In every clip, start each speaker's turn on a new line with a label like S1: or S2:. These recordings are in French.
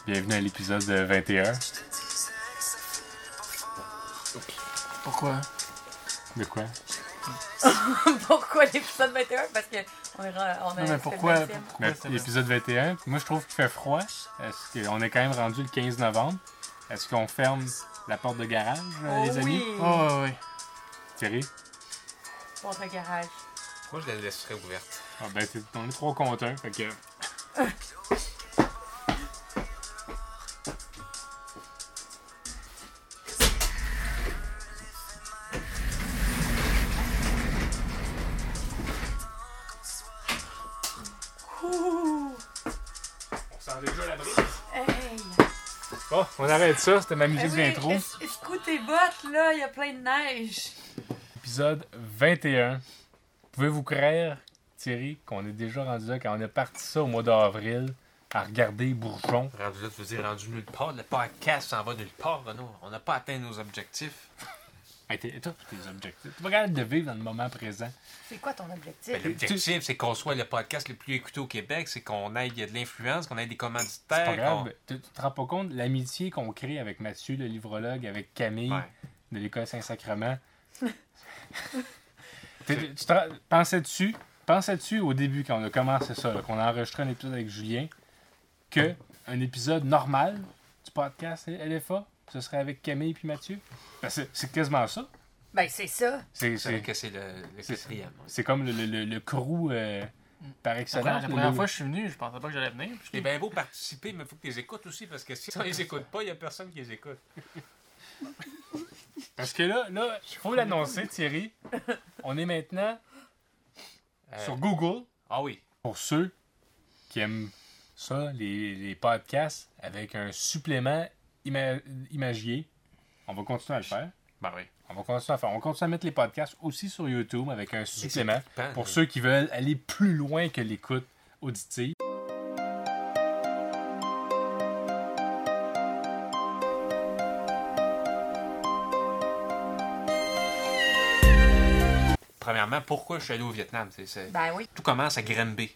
S1: Bienvenue à l'épisode 21.
S2: Pourquoi?
S1: De quoi?
S3: Pourquoi l'épisode 21? Parce que on a
S2: Non, mais pourquoi
S1: Ben, l'épisode 21. Moi, je trouve qu'il fait froid. Est-ce qu'on est quand même rendu le 15 novembre? Est-ce qu'on ferme la porte de garage, les amis?
S3: Oui!
S2: Oh, oui.
S1: Thierry?
S3: Porte de garage.
S4: Moi, je la laisserais ouverte.
S1: Ah, ben, on est 3 contre 1, fait que...
S3: Ouh!
S1: On sent déjà la brise.
S3: Hey!
S1: Bon, on arrête ça. C'était ma musique d'intro.
S3: Écoute tes bottes, là, il y a plein de neige.
S1: Épisode 21. Pouvez-vous croire, Thierry, qu'on est déjà rendu là quand on a parti ça au mois d'avril à regarder Bourgeon?
S4: Rendu là, tu veux dire rendu nulle part. Le podcast s'en va nulle part, Renaud. On n'a pas atteint nos objectifs.
S1: Hey, toi, tes objectifs. Tu vas capable de vivre dans le moment présent.
S3: C'est quoi ton objectif?
S4: Ben, l'objectif, c'est qu'on soit le podcast le plus écouté au Québec, c'est qu'on ait de l'influence, qu'on ait des
S1: C'est pas
S4: commanditaires.
S1: grave. Tu te rends pas compte de l'amitié qu'on crée avec Mathieu, le livrologue, avec Camille,
S4: Ouais.
S1: de l'école Saint-Sacrement. Pensais-tu au début, quand on a commencé ça, là, qu'on a enregistré un épisode avec Julien, que un épisode normal du podcast LFA, ce serait avec Camille puis Mathieu? Parce que c'est quasiment ça.
S3: Ben, c'est ça.
S4: C'est vrai que c'est le quatrième.
S1: C'est comme le crew par excellence.
S2: La première fois que je suis venu, je pensais pas que j'allais venir. Puis
S4: C'est bien beau participer, mais il faut que tu les écoutes aussi, parce que si on les écoute pas, il n'y a personne qui les écoute.
S1: Parce que là, il faut l'annoncer, Thierry. On est maintenant sur Google.
S4: Ah oui.
S1: Pour ceux qui aiment ça, les podcasts, avec un supplément imagier, on va continuer à le faire.
S4: Ben oui.
S1: On va continuer à faire. On va continuer à mettre les podcasts aussi sur YouTube avec un supplément
S4: trippant,
S1: pour
S4: là.
S1: ceux qui veulent aller plus loin que l'écoute auditive.
S4: Premièrement, pourquoi je suis allé au Vietnam?
S3: Ben oui.
S4: Tout commence à Granby.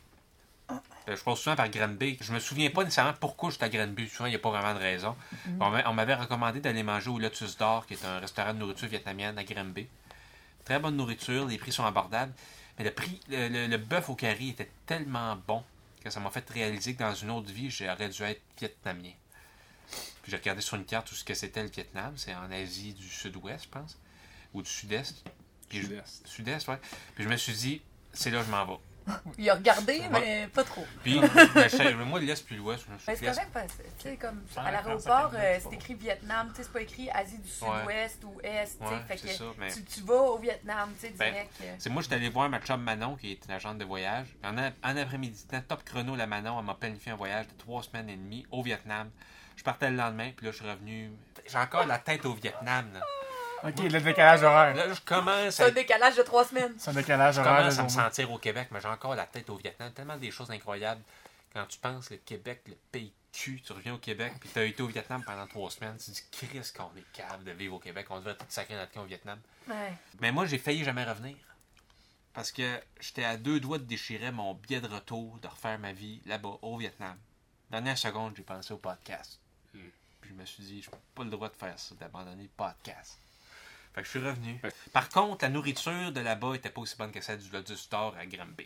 S4: Je passe souvent par Granby. Je me souviens pas nécessairement pourquoi j'étais à Granby. Souvent, il n'y a pas vraiment de raison. On m'avait recommandé d'aller manger au Lotus d'Or, qui est un restaurant de nourriture vietnamienne à Granby. Très bonne nourriture, les prix sont abordables. Mais le prix, le bœuf au curry était tellement bon que ça m'a fait réaliser que dans une autre vie, j'aurais dû être vietnamien. Puis j'ai regardé sur une carte tout ce que c'était le Vietnam. C'est en Asie du Sud-Ouest, je pense. Ou du Sud-Est. Sud-Est, ouais. Puis je me suis dit, c'est là que je m'en vais.
S3: Il a regardé, mais pas trop.
S4: Puis, moi, l'Est puis l'Ouest.
S3: Mais c'est correct parce que, tu sais, comme
S2: Ça
S3: à
S2: va faire
S3: l'aéroport,
S2: 50 minutes,
S3: c'est écrit Vietnam, tu sais, c'est pas écrit Asie du Sud-Ouest ou Est, tu sais.
S4: Ouais,
S3: Fait
S4: c'est
S3: que
S4: ça, mais-
S3: tu vas au Vietnam, tu sais,
S4: Ben,
S3: direct.
S4: C'est moi, j'étais allé voir ma chum Manon, qui est une agente de voyage. En après-midi, dans top chrono, la Manon, elle m'a planifié un voyage de 3 semaines et demie au Vietnam. Je partais le lendemain, puis là, je suis revenu. J'ai encore la tête au Vietnam, là.
S2: OK, le décalage horaire.
S4: Là, je commence
S3: C'est
S4: à,
S3: un décalage de 3 semaines.
S2: C'est un décalage
S4: je
S2: horaire.
S4: commence
S2: de
S4: à me
S2: journée.
S4: sentir au Québec, mais j'ai encore la tête au Vietnam. Tellement des choses incroyables. Quand tu penses le Québec, le pays cul, tu reviens au Québec, puis tu as été au Vietnam pendant 3 semaines, tu te dis, Christ, qu'on est capable de vivre au Québec, on devrait tout sacrer notre camp au Vietnam.
S3: Ouais.
S4: Mais moi, j'ai failli jamais revenir. Parce que j'étais à 2 doigts de déchirer mon billet de retour, de refaire ma vie là-bas, au Vietnam. Dernière seconde, j'ai pensé au podcast. Puis je me suis dit, je n'ai pas le droit de faire ça, d'abandonner le podcast. Fait que je suis revenu. Par contre, la nourriture de là-bas était pas aussi bonne que celle du Lotus d'Or à Granby.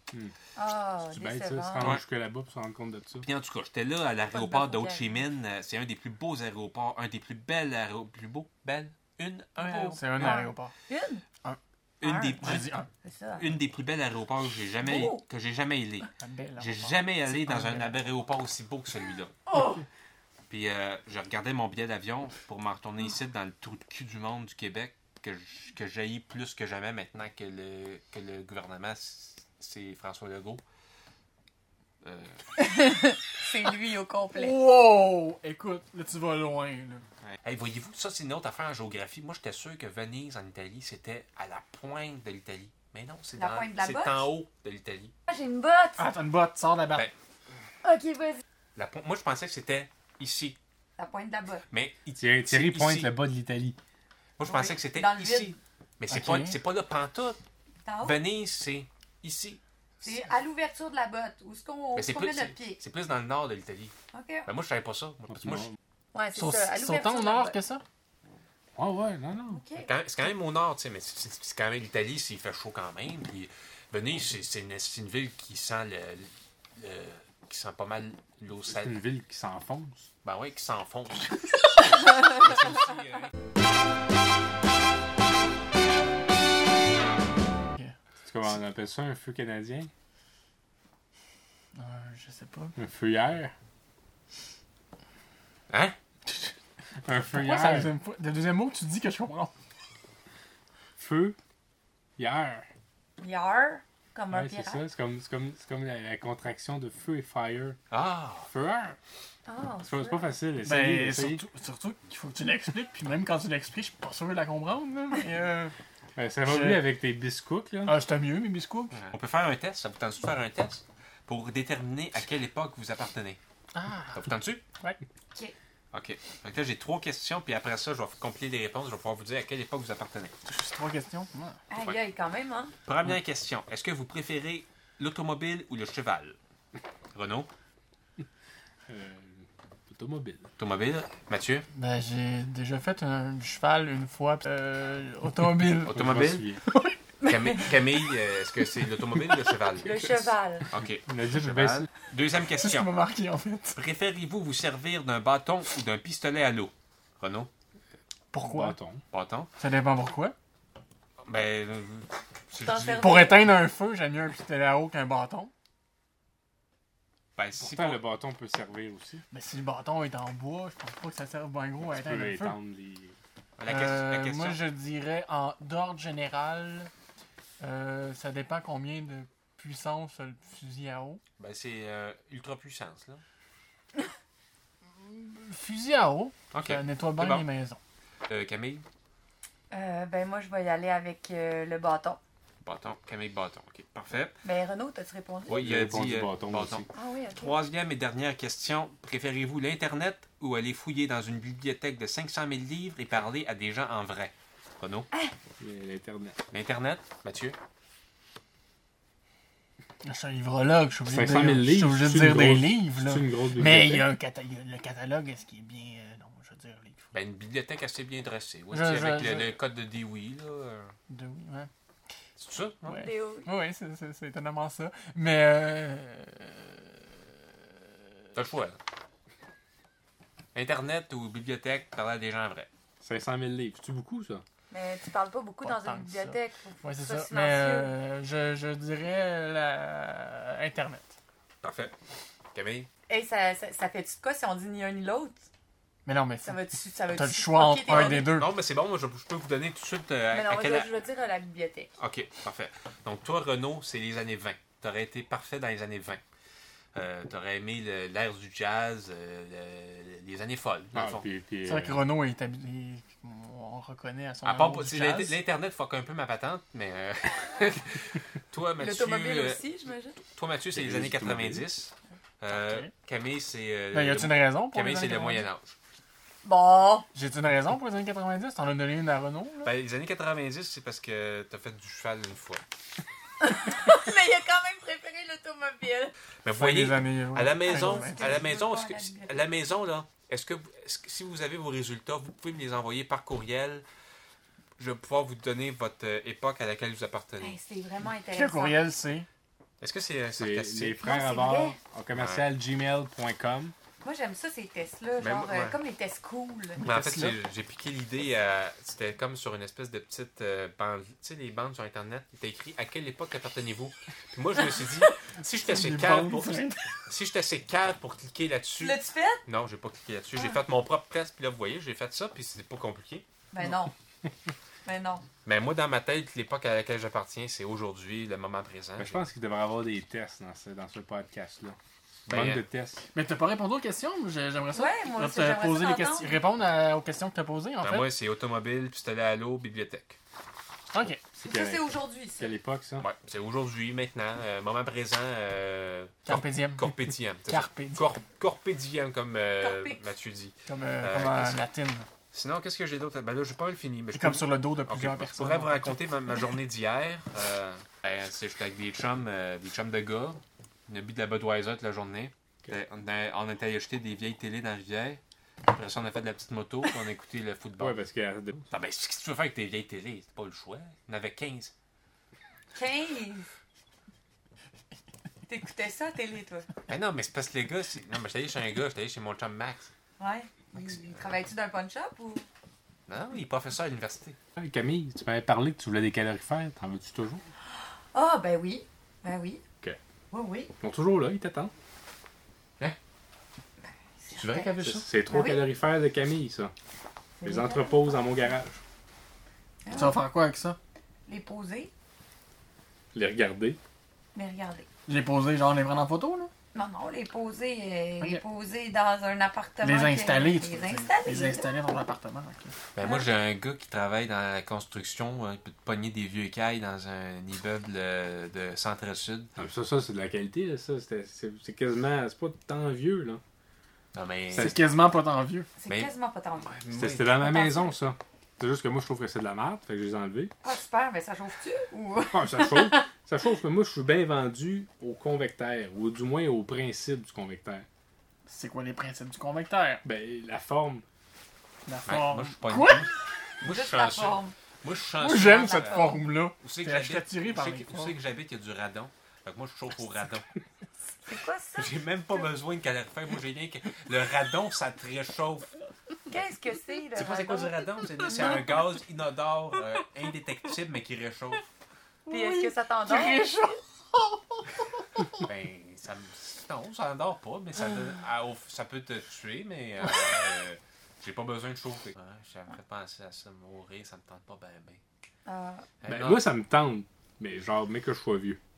S3: Ah,
S1: C'est bête, ça, se
S3: décevant.
S1: rendre
S4: Ouais.
S1: jusque là-bas pour se rendre compte de ça.
S4: Puis en tout cas, j'étais là à l'aéroport
S3: Pas de
S4: d'Ho
S3: bœuf au
S4: Chi Minh. C'est un des plus beaux aéroports, un des plus belles aéroports. Plus beau? Belle? Un
S3: Beau.
S4: aéroport.
S2: C'est un
S3: Ah.
S2: aéroport.
S4: Une des,
S2: J'ai dit un.
S3: C'est ça.
S4: une des plus belles aéroports que j'ai jamais allé.
S2: Un bel
S4: J'ai
S2: aéroport.
S4: jamais allé
S2: C'est
S4: dans
S2: un
S4: un
S2: bel
S4: aéroport aussi beau que celui-là.
S3: Oh!
S4: Puis je regardais mon billet d'avion pour m'en retourner ici dans le trou de cul du monde du Québec que j'haïs plus que jamais maintenant que le gouvernement, c'est François Legault.
S3: C'est lui au complet.
S2: Wow! Écoute, là, tu vas loin, là.
S4: Hey, voyez-vous, ça c'est une autre affaire en géographie. Moi, j'étais sûr que Venise en Italie, c'était à la pointe de l'Italie. Mais non, c'est
S3: La pointe de la botte?
S4: en haut de l'Italie.
S3: Ah, j'ai une botte!
S2: Ah, t'as une botte, sors de la barre.
S4: Ben,
S3: Ok, vas-y.
S4: Moi, je pensais que c'était ici.
S3: La pointe de la botte.
S4: Mais
S1: Thierry
S4: c'est
S1: pointe
S4: ici.
S1: le bas de l'Italie.
S4: Moi, je pensais que c'était
S3: Dans le
S4: ici.
S3: vide.
S4: Mais
S2: Ok.
S4: c'est pas là pantoute.
S3: T'en haut?
S4: Venise, c'est ici.
S3: C'est à l'ouverture de la botte. Où est-ce qu'on
S4: Mais c'est
S3: met
S4: plus,
S3: notre pied?
S4: c'est plus dans le nord de l'Italie.
S3: OK.
S4: Ben, moi, je savais pas ça. Moi,
S3: Ouais, c'est
S2: Sont
S3: ça. À
S2: sont
S3: l'ouverture
S2: tant au
S3: de la
S2: nord
S3: botte.
S2: que ça?
S1: Ah ouais, non.
S3: OK.
S4: c'est quand même au nord, tu sais, mais c'est quand même l'Italie, il fait chaud quand même. Puis Venise, c'est une ville qui sent qui sent pas mal l'eau
S1: C'est
S4: salée.
S1: une ville qui s'enfonce.
S4: Ben oui, qui s'enfonce. C'est aussi,
S1: C'est comment on appelle ça, un feu canadien?
S2: Je sais pas.
S1: Un feuillère?
S4: Hein?
S1: Un
S2: Pourquoi c'est
S1: feuillère?
S2: le deuxième mot que tu dis que je comprends?
S1: Feu. Hier.
S3: Yar, comme un
S1: Ouais, c'est
S3: pirate.
S1: ça. C'est comme la contraction de feu et fire.
S4: Ah!
S1: Feuillère.
S3: Ah,
S1: C'est pas facile.
S2: Ben,
S1: Essayez.
S2: surtout qu'il faut que tu l'expliques, puis même quand tu l'expliques, je suis pas sûr de la comprendre, là, mais
S1: Ça va
S2: Je-
S1: mieux avec tes biscuits, là.
S2: Ah, c'était mieux, mes biscuits.
S4: On peut faire un test. Ça vous tente de faire un test pour déterminer à quelle époque vous appartenez?
S2: Ah,
S4: Ça vous tente-tu?
S2: ouais.
S3: OK.
S4: OK. Fait que là, j'ai 3 questions, puis après ça, je vais compiler les réponses. Je vais pouvoir vous dire à quelle époque vous appartenez.
S2: Juste 3 questions. Ouais.
S3: Aïe, aïe, quand même, hein?
S4: Première question. Est-ce que vous préférez l'automobile ou le cheval? Renaud?
S1: Automobile.
S4: Automobile. Mathieu?
S2: Ben, j'ai déjà fait un cheval une fois, automobile.
S4: Automobile.
S1: Je m'en souviens.
S4: Camille, est-ce que c'est l'automobile ou le cheval?
S3: Le cheval.
S4: OK.
S1: On a dit,
S4: Cheval. Deuxième
S2: C'est ce qui
S4: question.
S2: m'a marqué, en fait.
S4: Préférez-vous vous servir d'un bâton ou d'un pistolet à l'eau? Renaud?
S2: Pourquoi?
S1: bâton.
S4: Bâton?
S2: Ça dépend pourquoi.
S4: Ben, si je
S3: T'en
S4: dis-
S3: sers-
S2: Pour éteindre un feu, j'aime mieux un pistolet à eau qu'un bâton.
S4: ben, si
S1: Pourtant,
S4: pour-
S1: le bâton peut servir aussi.
S2: Mais si le bâton est en bois, je pense pas que ça serve bien gros à
S1: Tu
S2: éteindre
S1: peux
S2: un feu.
S1: étendre les...
S4: la question.
S2: Moi, je dirais, d'ordre général, ça dépend combien de puissance a le fusil à eau.
S4: Ben, c'est ultra puissance, là.
S2: Le fusil à eau,
S4: OK.
S2: ça nettoie bien
S4: C'est bon.
S2: les maisons.
S4: Camille?
S3: Ben, moi, je vais y aller avec le bâton.
S4: Bâton. Camille, bâton. OK, parfait.
S3: Ben, Renaud, t'as-tu répondu?
S4: Oui, il
S1: J'ai
S4: a
S1: répondu
S4: dit
S1: bâton aussi.
S3: Ah oui, OK.
S4: Troisième et dernière question. Préférez-vous l'Internet ou aller fouiller dans une bibliothèque de 500 000 livres et parler à des gens en vrai? Renaud?
S1: L'Internet.
S4: L'Internet? Mathieu?
S2: Je suis un livrologue, je suis obligé de
S1: 500 000
S2: dire, je suis
S1: livres,
S2: obligé de
S1: c'est
S2: dire
S1: une
S2: des
S1: grosse-
S2: livres. Là.
S1: C'est une grosse
S2: Mais il y
S1: bibliothèque.
S2: a le catalogue, est-ce qui est bien... non, je veux dire livre.
S4: Ben, une bibliothèque assez bien dressée. Ouais,
S2: Je-
S4: tu sais, avec
S2: je-
S4: le code de Dewey, là.
S2: Oui, ouais.
S4: C'est ça? Non?
S2: Ouais.
S3: Léo.
S2: Oui, c'est étonnamment ça. Mais
S4: T'as le choix, là. Internet ou bibliothèque, parler à des gens en vrai.
S1: 500 000 livres. C'est beaucoup, ça?
S3: Mais tu parles pas beaucoup
S2: Pas
S3: dans
S2: tant
S3: une
S2: que ça.
S3: bibliothèque. Faut
S2: ouais,
S3: que
S2: c'est
S3: tu sois
S2: ça. Mais
S3: silencieux.
S2: je dirais Internet.
S4: Parfait. Camille?
S3: Hey, ça fait-tu de quoi si on dit ni un ni l'autre?
S2: Mais non, mais
S3: Ça va-tu
S2: t'as le choix entre un des deux.
S4: Non, mais c'est bon, moi, je peux vous donner tout de suite
S3: Mais non,
S4: à quelle...
S3: je veux dire la bibliothèque.
S4: OK, parfait. Donc, toi, Renaud, c'est les années 20. T'aurais été parfait dans les années 20. T'aurais aimé l'ère du jazz, les années folles, dans le fond.
S1: Puis,
S2: C'est vrai que Renault est habillé. On reconnaît à son
S4: À part,
S2: amour du
S4: c'est
S2: jazz.
S4: l'Internet fuck un peu ma patente, mais... toi, Mathieu,
S3: L'automobile aussi, j'imagine.
S4: toi, Mathieu, c'est les
S1: Les
S4: années
S1: automobiles.
S4: 90.
S2: Ok.
S4: Camille, c'est...
S2: Ben, y a-tu une raison pour
S4: Camille,
S2: les
S4: c'est
S2: années
S4: le
S2: 90?
S4: Moyen-Âge.
S3: Bon.
S2: J'ai-tu une raison pour les années 90? T'en as donné une à Renault, là?
S4: Ben, les années 90, c'est parce que t'as fait du cheval une fois.
S3: Mais il a quand même préféré l'automobile.
S4: Mais vous
S2: Fin des
S4: voyez,
S2: années, ouais.
S4: à la maison,
S2: Ouais.
S4: à la maison,
S3: Je veux
S4: est-ce que-
S3: pas la bibliothèque.
S4: à la maison là, est-ce que si vous avez vos résultats, vous pouvez me les envoyer par courriel. Je vais pouvoir vous donner votre époque à laquelle vous appartenez.
S3: Hey, c'est vraiment
S2: Puis
S3: intéressant.
S2: le courriel, c'est...
S4: Est-ce que c'est
S1: c'est les
S4: sarcastique?
S1: frères
S3: Non,
S1: à
S3: c'est
S1: bord
S3: vrai.
S1: au commercial gmail.com.
S3: Moi, j'aime ça, ces tests-là.
S4: Ben,
S3: Genre,
S4: ouais.
S3: comme les tests cool.
S4: Mais en fait,
S2: Tesla.
S4: j'ai piqué l'idée à. C'était comme sur une espèce de petite bande. Tu sais, les bandes sur Internet. Il était écrit à quelle époque appartenez-vous. Puis moi, je me suis dit, si j'étais assez
S2: Des
S4: calme
S2: bandes.
S4: pour. Si j'étais assez calme pour cliquer là-dessus.
S3: L'as-tu fait?
S4: Non, j'ai pas cliqué là-dessus. J'ai
S3: Ah.
S4: fait mon propre test. Puis là, vous voyez, j'ai fait ça. Puis c'est pas compliqué.
S3: Ben non. Ben non.
S4: Mais moi, dans ma tête, l'époque à laquelle j'appartiens, c'est aujourd'hui, le moment présent.
S1: Mais je pense qu'il devrait y avoir des tests dans ce podcast-là.
S4: Ben,
S1: Banque de tests.
S2: Mais t'as pas répondu aux questions? J'aimerais ça.
S3: Ouais, moi
S2: Je
S3: aussi,
S2: vais te
S3: j'aimerais
S2: poser
S3: ça
S2: les
S3: l'entendre.
S2: questions. Répondre aux questions que t'as posées, en
S4: Ben,
S2: fait.
S4: moi, c'est automobile, pistolet à l'eau, bibliothèque.
S2: OK.
S1: C'est
S3: Ça, c'est
S1: quelle,
S3: aujourd'hui, ça.
S1: quelle époque, ça?
S4: Ouais, c'est aujourd'hui, maintenant, moment présent,
S2: Carpe diem.
S4: Carpe diem. c'est ça.
S2: Carpe diem.
S4: Carpe diem, comme
S3: Carpe.
S4: Mathieu dit.
S2: Comme
S4: qu'est-ce
S2: en
S4: que-
S2: latine.
S4: Sinon, qu'est-ce que j'ai d'autre? Ben là, j'ai pas mal fini. Mais
S2: C'est
S4: je
S2: comme
S4: peux-
S2: sur le dos de
S4: Ok,
S2: plusieurs
S4: je
S2: personnes.
S4: pourrais vous raconter ma journée d'hier. J'étais avec des chums de gars. On a bu de la Budweiser toute la journée. On était allé acheter des vieilles télés dans la rivière. Après ça, on a fait de la petite moto, puis on a écouté le football.
S1: Ouais, parce que.
S4: Ah ben, qu'est-ce que tu veux faire avec tes vieilles télés? C'est pas le choix. Il y en avait 15.
S3: 15! T'écoutais ça à télé, toi?
S4: Ben non, mais c'est parce que les gars... Non, mais j'étais allé chez un gars, j'étais allé chez mon chum Max.
S3: Ouais. Il travailles-tu dans un punch-up ou?
S4: Non, il est professeur à l'université.
S1: Hey, Camille, tu m'avais parlé que tu voulais des calorifères. T'en veux-tu toujours?
S3: Ah, ben oui. Ben oui.
S1: OK.
S3: Oui, oui.
S1: Ils sont toujours là, ils t'attendent.
S4: Tu veux un café chaud?
S1: C'est trop
S3: Ben oui.
S1: calorifère de Camille, ça.
S3: C'est
S1: Les
S3: vrai.
S1: entreposes dans mon garage.
S2: Tu vas faire quoi avec ça?
S3: Les poser,
S1: Les regarder.
S3: mais regardez.
S2: Les poser, genre les prendre en photo, là?
S3: Non, non, les poser,
S2: Ok.
S3: les poser dans un appartement.
S2: Les installer, tu
S3: Les
S2: veux dire.
S3: installer.
S2: Les installer dans ton appartement, ok.
S4: Ben moi, j'ai un gars qui travaille dans la construction. Il peut te pogner des vieux cailles dans un immeuble de centre-sud.
S1: Ah, ça, c'est de la qualité, là, ça. C'est quasiment... C'est pas tant vieux, là.
S4: Non, mais...
S2: C'est quasiment pas tant vieux.
S3: C'est
S4: Mais-
S3: quasiment pas tant.
S1: C'était dans ma maison, ça. C'est juste que moi, je trouve que c'est de la merde, fait que je les ai enlevés.
S3: Pas super, mais ça chauffe-tu? Ou...
S1: Ah, ça chauffe. Ça chauffe, mais moi, je suis bien vendu au convecteur, ou du moins au principe du convecteur.
S2: C'est quoi les principes du convecteur?
S1: Ben, la forme.
S2: La
S4: Ouais,
S2: forme.
S4: moi, je suis pas
S2: Quoi?
S4: Moi, je suis
S3: Juste la
S4: chanceux.
S3: forme.
S4: Moi, je suis
S2: Moi,
S4: chanceux.
S2: j'aime
S3: la
S2: cette
S3: forme.
S2: forme-là.
S4: Où c'est que
S2: Je suis
S4: j'habite?
S2: attiré par les
S4: Où
S2: formes.
S4: c'est que j'habite, il y a du radon. Fait que moi, je chauffe au radon.
S3: C'est quoi ça?
S4: J'ai même pas besoin de calorifère. Moi, j'ai rien que... Le radon, ça te réchauffe.
S3: Qu'est-ce que c'est, le
S4: Tu sais pas c'est quoi du
S3: radon?
S4: radon? C'est un gaz inodore, indétectible, mais qui réchauffe.
S3: Puis est-ce que ça t'endort?
S2: Très chaud.
S4: Ben, ça me... Non, ça n'endort pas, mais ça peut te tuer, mais j'ai pas besoin de chauffer. Ouais, j'aimerais penser à ça, mourir, ça me tente pas ben.
S3: Ah,
S1: Ben,
S4: non,
S1: moi, ça me tente. Mais genre, mais que je sois vieux.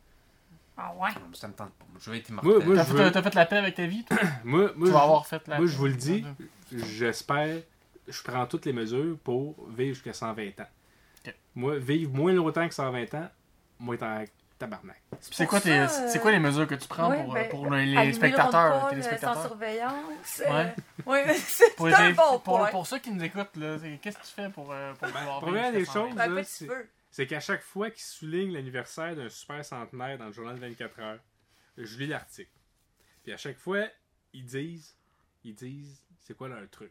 S3: ah ouais.
S4: ça me tente pas. Je vais être
S1: Moi,
S4: immortel.
S1: moi,
S2: T'as
S1: je veux...
S2: t'as fait la paix avec ta vie, toi?
S1: moi,
S2: Tu vas avoir fait la
S1: moi,
S2: paix.
S1: je vous le dis, j'espère, je prends toutes les mesures pour vivre jusqu'à 120 ans.
S2: Ok.
S1: Moi, vivre moins longtemps que 120 ans, moi, être en tabarnak.
S2: Puis c'est quoi,
S3: Pour ça,
S2: c'est quoi les mesures que tu prends
S3: ouais,
S2: pour,
S3: ben,
S2: pour les
S3: allumer
S2: spectateurs,
S3: le
S2: les
S3: repas,
S2: téléspectateurs?
S3: sans surveillance.
S2: Ouais.
S3: Ouais, c'est
S2: Pour,
S3: un bon point.
S2: pour ceux qui nous écoutent, là, qu'est-ce que tu fais pour pouvoir
S1: première
S2: vivre
S1: des
S2: jusqu'à 120?
S1: choses,
S3: Un
S1: là,
S3: petit peu.
S1: c'est qu'à chaque fois qu'ils soulignent l'anniversaire d'un super centenaire dans le journal de 24 heures, je lis l'article. Puis à chaque fois, ils disent, c'est quoi leur truc.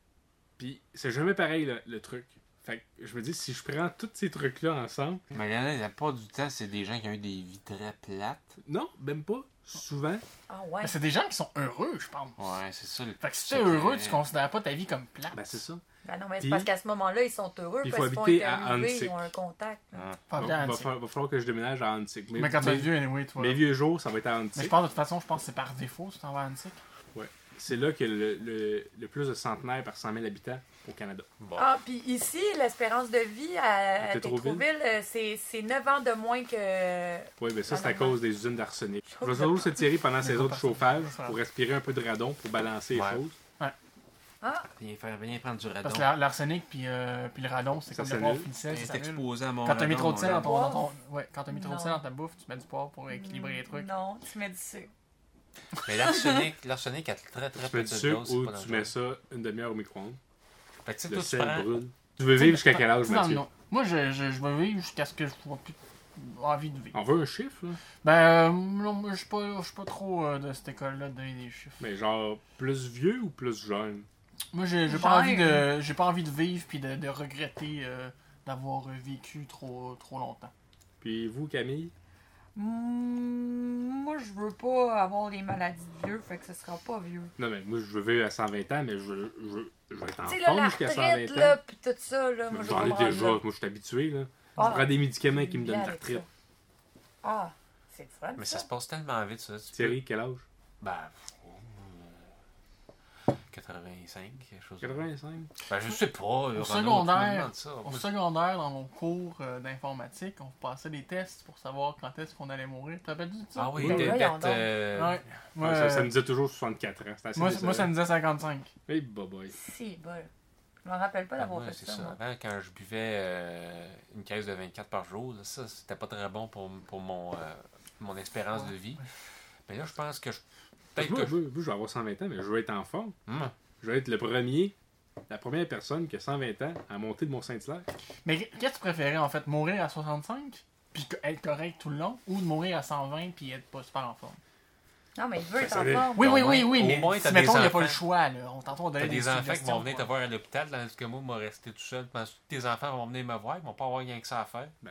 S1: Puis c'est jamais pareil le truc. Fait que je me dis, si je prends tous ces trucs-là ensemble,
S4: Mais la plupart du temps, c'est des gens qui ont eu des vies très plates.
S1: non, même pas, souvent.
S3: Ah ouais.
S2: Mais c'est des gens qui sont heureux, je pense.
S4: Ouais, c'est ça.
S2: Fait que si t'es heureux, tu considères pas ta vie comme plate.
S1: Ben c'est ça.
S3: Ben non, mais c'est
S1: Puis-
S3: parce qu'à ce moment-là, ils sont heureux
S1: Puis il
S3: parce
S1: faut
S3: qu'ils vont
S1: habiter
S3: être
S1: à
S3: arrivés,
S1: Hansik.
S3: ils ont un contact. là.
S2: Pas
S1: Va,
S2: bien,
S1: va
S2: tu sais.
S1: falloir que je déménage à Antique.
S2: Mais quand tu vas être vieux, anyway, toi.
S1: mes vieux jours, ça va être à
S2: Mais je
S1: Antique.
S2: pense, de toute façon, je pense que c'est par défaut, tu t'en vas à Annecy.
S1: C'est là qu'il y a le plus de centenaires par 100 000 habitants au Canada.
S4: Bon.
S3: Ah, puis ici, l'espérance de vie à
S1: Tétroville.
S3: Tétroville, c'est 9 ans de moins que...
S1: Oui, mais ça, c'est à
S3: Normalement.
S1: cause des usines d'arsenic. Je vais toujours se tirer pendant ces autres chauffages
S2: Ça.
S1: pour respirer un peu de radon pour balancer les
S4: Ouais.
S1: choses.
S3: Ah,
S4: Viens prendre du radon.
S2: Parce que l'arsenic puis le radon, c'est
S1: Ça
S2: comme le
S1: s'annule.
S2: poivre finissait,
S4: T'es
S2: ça s'annule.
S4: exposé à mon
S2: Quand t'as mis
S4: radon,
S2: trop de sel
S4: mon
S2: dans
S4: radon.
S2: ouais, quand t'as mis trop de
S3: Non.
S2: sel dans ta bouffe, tu mets du poivre pour équilibrer les trucs.
S3: non, tu mets du sucre.
S4: Mais l'arsenic a très très
S1: Tu
S4: peu
S1: mets
S4: de
S1: du sucre
S4: dose. c'est
S1: ou
S4: pas
S1: tu mets
S4: dangereux.
S1: ça une demi-heure au micro-ondes.
S4: Fait que tu sais,
S1: Le
S4: toi, tu
S1: sel
S4: prends...
S1: brûle. Tu veux vivre jusqu'à quel âge,
S2: Tu sais, dans
S1: Mathieu?
S2: le- Moi, je vais vivre jusqu'à ce que je n'ai plus envie de vivre.
S1: On veut un chiffre, là.
S2: Ben, non, moi, je suis pas trop de cette école-là de donner des chiffres.
S1: Mais genre, plus vieux ou plus jeune?
S2: Moi, j'ai pas envie de vivre puis de regretter d'avoir vécu trop longtemps.
S1: Puis vous, Camille?
S3: Moi, je veux pas avoir les maladies de vieux, fait que ce sera pas vieux.
S1: Non, mais moi, je veux vivre à 120 ans, mais je vais être en
S3: Tu sais, là,
S1: forme
S3: la
S1: jusqu'à
S3: retraite,
S1: 120
S3: là,
S1: ans.
S3: pis tout ça, là, moi, je
S1: J'en ai
S3: vais me rendre
S1: déjà.
S3: là.
S1: Moi, je suis habitué, là.
S3: Ah.
S1: Je prends des médicaments qui me
S3: Bien
S1: donnent la
S3: avec
S1: retraite.
S3: ça. Ah, c'est le fun,
S4: Mais
S3: ça.
S4: ça se passe tellement vite, ça. Tu
S1: Thierry, quel âge?
S4: peux- Ben... 85, quelque chose.
S1: 85?
S4: Ben, je sais pas. Renaud, tu me
S2: secondaire,
S4: demandes ça.
S2: Au secondaire, dans mon cours d'informatique, on passait des tests pour savoir quand est-ce qu'on allait mourir. Tu te rappelles de ça?
S4: Ah oui,
S3: Ben, voyons
S4: d'être...
S3: donc.
S2: Ouais. Moi,
S1: Ça me disait toujours 64 ans. C'est assez
S2: moi,
S1: décevant.
S2: ça me disait 55.
S1: Hey, boy.
S3: Si, bon. Je me rappelle pas d'avoir
S4: Ouais,
S3: fait
S4: c'est
S3: ça,
S4: ça.
S3: moi.
S4: Avant, quand je buvais une caisse de 24 par jour, là, ça, c'était pas très bon pour mon espérance de vie. Mais là, je pense que peut-être
S1: Moi,
S4: que...
S1: moi, je vais avoir 120 ans, mais je veux être en forme.
S4: Hum.
S1: Je vais être la première personne qui a 120 ans à monter de Mont-Saint-Hilaire.
S2: Mais qu'est-ce que tu préférais en fait? Mourir à 65? puis être correct tout le long, ou de mourir à 120 puis être pas super en forme.
S3: Non, mais il veut être
S1: Ça
S3: en
S1: dépend.
S3: forme.
S2: Oui,
S4: Au
S2: mais
S4: moins,
S2: si
S4: t'as
S2: mettons,
S4: des
S2: il n'y a pas le
S4: enfants.
S2: choix, là. Tantôt, on
S4: T'as
S2: donnait
S4: des enfants qui vont
S2: suggestions,
S4: venir te
S2: quoi.
S4: voir à l'hôpital, tandis que moi, je vais rester tout seul. Parce que tes enfants vont venir me voir, ils vont pas avoir rien que ça à faire.
S1: Ben.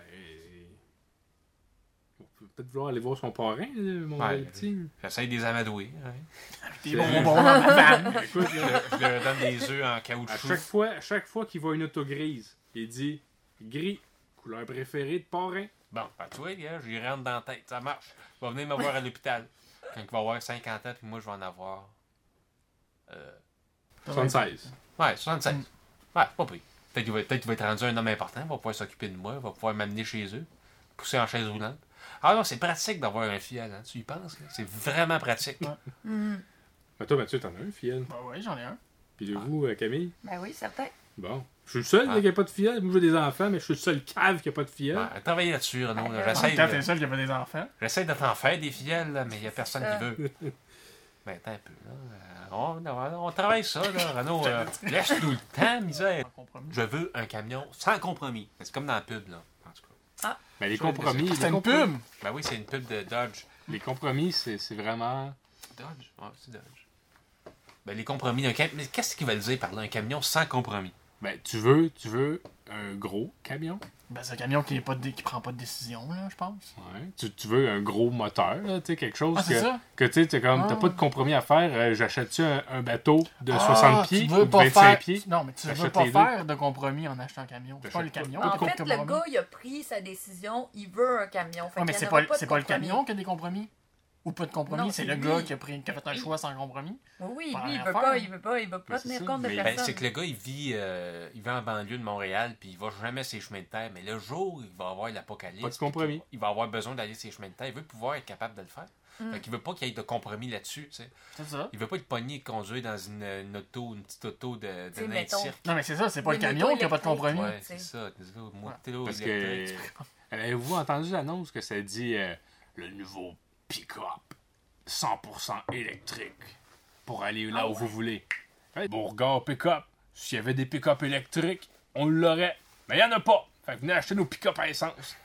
S1: On peut peut-être vouloir aller voir son parrain, là, mon
S4: Ouais.
S1: bel petit.
S4: J'essaye de les amadouer. Hein.
S2: Des bonbons dans ma vanne.
S1: Écoute, là,
S4: Je leur donne des œufs en
S1: à
S4: caoutchouc.
S1: chaque fois qu'il voit une auto grise, il dit gris, couleur préférée de parrain.
S4: Bon, ben, tu vois, gars, j'y rentre dans la tête. Ça marche. Il va venir me voir à l'hôpital. Quand il va avoir 50 ans, puis moi, je vais en avoir.
S1: 76.
S4: Ouais, 76. Ouais, pas pris. Peut-être qu'il va être rendu un homme important, il va pouvoir s'occuper de moi, il va pouvoir m'amener chez eux, pousser en chaise roulante. Ah non, c'est pratique d'avoir un fiel, hein. Tu y penses, là? C'est vraiment pratique.
S2: Ouais.
S3: Mhm.
S1: Ben toi, Mathieu, t'en as un, fiel.
S2: Bah ouais, j'en ai un.
S1: Puis de vous, Camille?
S3: Ben oui, certain.
S1: Bon. Je suis le seul là, qui n'a pas de fiel. Moi, j'ai des enfants, mais je suis le seul cave qui n'a pas de fiel.
S4: Ouais, travailler là-dessus, Renaud. là.
S3: Ouais,
S4: J'essaie
S2: Quand t'es
S4: de,
S2: seul qui a pas des enfants.
S4: j'essaie de t'en faire des fillets, là, mais il n'y a personne
S3: ça.
S4: qui veut. Ben, attends un peu, là. On travaille ça, là, Renaud. Laisse-nous le temps, misère.
S2: En compromis.
S4: Je veux un camion sans compromis. C'est comme dans la pub, là. En tout cas.
S1: Ben, les
S4: Je vais
S1: compromis.
S2: C'est
S1: les
S2: une
S1: comprom-
S2: pub!
S4: Ben oui, c'est une pub de Dodge.
S1: Les compromis, c'est vraiment.
S4: Dodge? Ouais, c'est Dodge. Ben, les compromis d'un camion. Mais qu'est-ce qu'ils veulent dire par là, un camion sans compromis?
S1: Ben, tu veux un gros camion.
S2: Ben, c'est un camion qui prend pas de décision, là, je pense.
S1: Ouais. Tu veux un gros moteur, là, tu sais, quelque chose
S2: Ah, c'est ça?
S1: que tu sais, t'as
S2: Ah.
S1: pas de compromis à faire. J'achète-tu un bateau de
S2: Ah,
S1: 60 pieds
S2: tu
S1: ou
S2: veux
S1: de
S2: pas
S1: 25
S2: faire...
S1: pieds?
S2: Non, mais tu veux
S1: T'achètes
S2: pas
S1: les
S2: faire de compromis en achetant un camion. C'est pas le
S1: T'achètes
S2: camion
S1: pas.
S2: qui
S3: En
S2: fait
S3: fait,
S2: le
S3: le
S2: compromis.
S3: gars, il a pris sa décision, il veut un camion. Fait
S2: Ouais, mais
S3: qu'il y
S2: c'est
S3: en
S2: pas,
S3: aura pas
S2: c'est
S3: de
S2: pas le
S3: compromis.
S2: camion qui a des compromis. Ou pas de compromis,
S3: Non,
S2: c'est
S3: c'est
S2: le
S3: lui.
S2: gars qui a fait un choix sans compromis.
S3: Oui,
S2: Pas
S3: lui, il
S2: rien
S3: veut
S2: faire.
S3: pas, il veut pas
S1: Mais
S3: tenir
S1: c'est
S3: compte
S1: ça,
S3: de
S1: mais-
S4: Ben,
S3: personne.
S4: c'est que le gars, il vit en banlieue de Montréal, puis il va jamais ses chemins de terre. Mais le jour où il va avoir l'apocalypse,
S1: Pas de compromis.
S4: il va avoir besoin d'aller ses chemins de terre. Il veut pouvoir être capable de le faire. Fait qu'il veut pas qu'il y ait de compromis là-dessus, tu sais.
S2: C'est ça.
S4: Il veut pas être pogné et conduire dans une petite auto de
S3: Tu sais,
S4: nain de
S3: mettons.
S4: cirque.
S2: Non, mais c'est ça, c'est pas le
S3: Une
S2: camion
S3: auto
S2: qui a pas de
S3: électrique.
S2: compromis.
S4: Ouais,
S3: t'sais.
S4: c'est ça.
S1: Parce que. Avez-vous entendu l'annonce que ça dit le nouveau pick-up 100% électrique pour aller là où vous voulez? Hey, Beauregard pick-up. S'il y avait des pick-up électriques, on l'aurait. Mais il n'y en a pas. Fait que venez acheter nos pick-up à essence.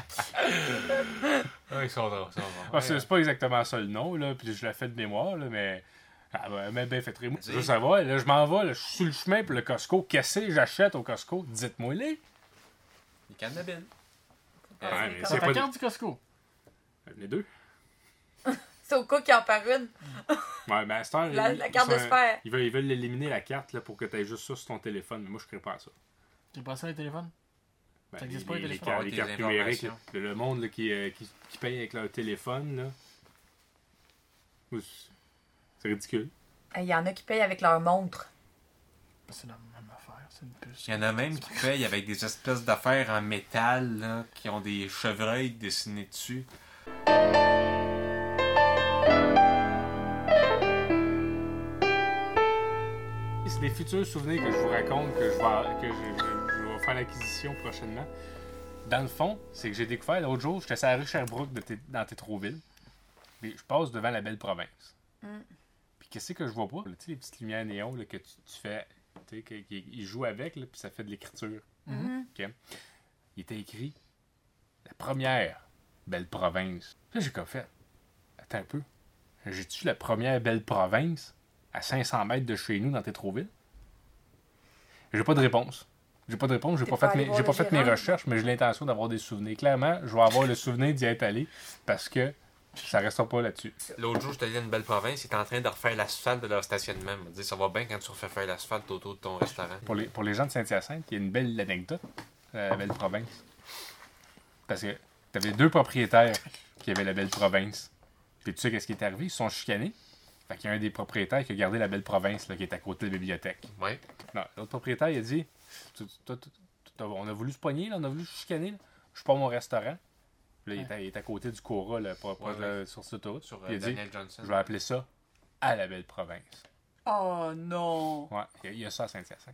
S4: Ouais, ils sont drôles, ils sont drôles.
S1: Ah, c'est pas exactement ça le nom, là, puis je l'ai fait de mémoire, là, mais. Ah, ben, ben, fait très. Je veux savoir, là, je m'en vais, là, je suis sur le chemin pour le Costco. Qu'est-ce que j'achète au Costco? Dites-moi-les.
S4: Les cannabines.
S1: Ouais, mais
S2: C'est
S1: c'est
S2: ta
S1: pas.
S2: carte du Costco.
S1: Les deux.
S3: C'est au cas qu'il en perd une.
S1: Ouais, mais à cette heure,
S3: La carte de sphère.
S1: Ils veulent éliminer la carte là, pour que tu aies juste ça sur ton téléphone. Mais moi, je ne crée pas à ça.
S2: T'es pas ça, les téléphones?
S1: Ben,
S2: Ça existe pas, les téléphones?
S1: cartes,
S4: Ouais,
S1: les
S4: tes
S1: cartes numériques,
S4: informations.
S1: là, le monde là, qui paye avec leur téléphone, là. Moi, c'est ridicule.
S3: Il y en a qui payent avec leur montre.
S2: C'est la même affaire, c'est une puce.
S4: Il y en a même qui payent avec des espèces d'affaires en métal là, qui ont des chevreuils dessinés dessus.
S1: C'est des futurs souvenirs que je vous raconte, que je vais faire l'acquisition prochainement. Dans le fond, c'est que j'ai découvert l'autre jour, j'étais sur la rue Sherbrooke dans Tétroville. Puis je passe devant la belle province. Puis qu'est-ce que je vois pas? Tu sais, les petites lumières néon là, que tu fais, tu sais, qu'ils jouent avec, là, puis ça fait de l'écriture. OK? Il était écrit la première belle province. Là, j'ai comme fait. Attends un peu. J'ai-tu la première belle province à 500 mètres de chez nous dans Tétroville? J'ai pas de réponse. J'ai pas
S3: T'es pas allé voir
S1: j'ai pas
S3: le
S1: fait mes
S3: gérant?
S1: recherches, mais j'ai l'intention d'avoir des souvenirs. Clairement, je vais avoir le souvenir d'y être allé parce que ça restera pas là-dessus.
S4: L'autre jour, je te allé à une belle province, ils étaient en train de refaire l'asphalte de leur stationnement. Ils me dit, ça va bien quand tu refais faire l'asphalte autour de ton restaurant.
S1: Pour les gens de Saint-Hyacinthe, il y a une belle anecdote à la belle province. Parce que t'avais deux propriétaires qui avaient la belle province. Puis tu sais qu'est-ce qui est arrivé? Ils se sont chicanés. Fait qu'il y a un des propriétaires qui a gardé la belle province là, qui est à côté de la bibliothèque.
S4: Ouais.
S1: Non, l'autre propriétaire, il a dit on a voulu se pogner, là, on a voulu se chicaner. Là. Je suis pas à mon restaurant. Puis là, il est à côté du Cora, là, sur cette autoroute.
S4: Sur
S1: Puis il a dit
S4: Daniel Johnson.
S1: je vais appeler ça à la belle province.
S3: Oh non!
S1: Ouais, il y a ça à Saint-Hyacinthe.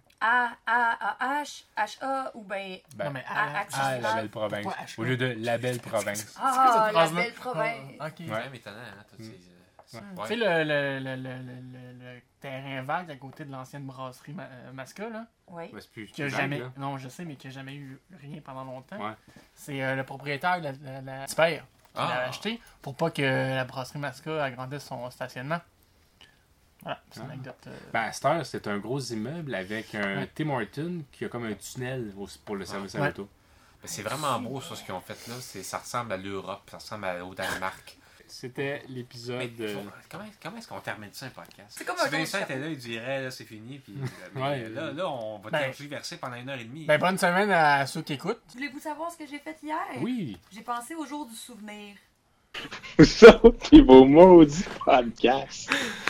S3: H-A ou ben...
S1: Ben,
S2: Non, mais
S1: à la belle province.
S2: Pourquoi H.A.?
S1: Au lieu de la belle province.
S3: Ah, la
S2: phrase-là?
S3: belle province.
S2: Ah, ok.
S4: C'est quand même étonnant, hein, toutes ces
S2: ça.
S4: Ouais.
S2: Tu sais, le terrain vague à côté de l'ancienne brasserie Masca, là.
S3: Oui.
S1: Ouais, c'est plus
S2: Qui a
S1: vague,
S2: jamais.
S1: là.
S2: Non, je sais, mais qui a jamais eu rien pendant longtemps.
S1: Ouais.
S2: C'est le propriétaire de la Tipper qui
S4: Ah.
S2: l'a acheté pour pas que la brasserie Masca agrandisse son stationnement. Voilà, c'est une anecdote.
S1: Ben, à cette heure, c'est un gros immeuble avec un
S2: Ouais.
S1: Tim Hortons qui a comme un tunnel pour le service à
S2: Ouais.
S1: l'auto.
S4: Mais c'est vraiment beau, ça, ce qu'ils ont fait là. Ça ressemble à l'Europe, ça ressemble au Danemark.
S1: C'était l'épisode.
S4: Mais comment est-ce qu'on termine ça, un podcast?
S3: C'est comme
S4: si
S3: un tour de
S4: Vincent
S3: chapeau.
S4: était là, il dirait, là, c'est fini. Puis, mais
S1: Ouais.
S4: là, on va
S2: Ben-
S4: tergiverser pendant 1h30.
S2: Ben, bonne semaine à ceux qui écoutent.
S3: Voulez-vous savoir ce que j'ai fait hier?
S1: Oui.
S3: J'ai pensé au jour du souvenir.
S5: Vous autres et vos maudits podcasts.